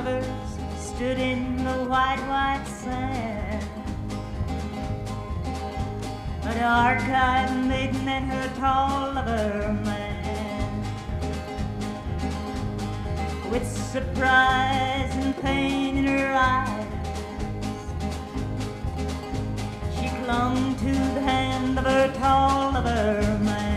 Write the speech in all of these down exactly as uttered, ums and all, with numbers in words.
lovers stood in the white, white sand. A dark-eyed maiden and her tall lover man. With surprise and pain in her eyes, she clung to the hand of her tall lover man.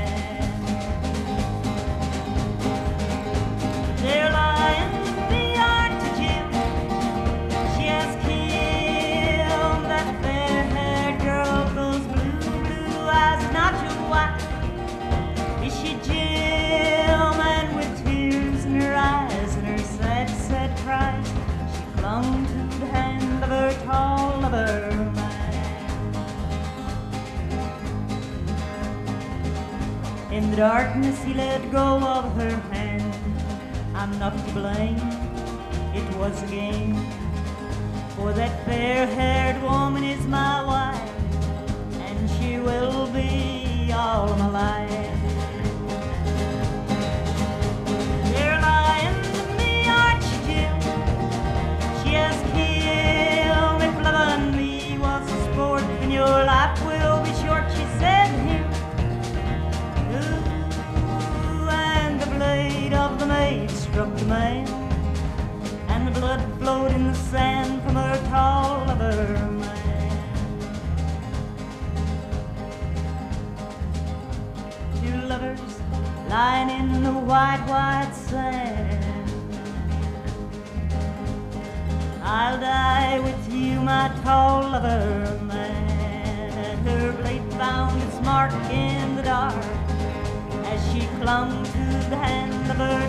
They're lying the art to Jim. She has killed that fair-haired girl, those blue, blue eyes, not your wife. Is she Jim? And with tears in her eyes and her sad, sad cries, she clung to the hand of her tall lover man. In the darkness he let go of her hand. I'm not to blame, it was a game, for that fair-haired woman is my wife, and she will be all my life. They're lying to me, Archie Jim. She has killed me, for loving me was a sport, and your life will be short, she said to him. Ooh, and the blade of the maid struck the man, and the blood flowed in the sand from her tall lover man. Two lovers lying in the white, white sand. I'll die with you, my tall lover man. And her blade found its mark in the dark as she clung to the hand of her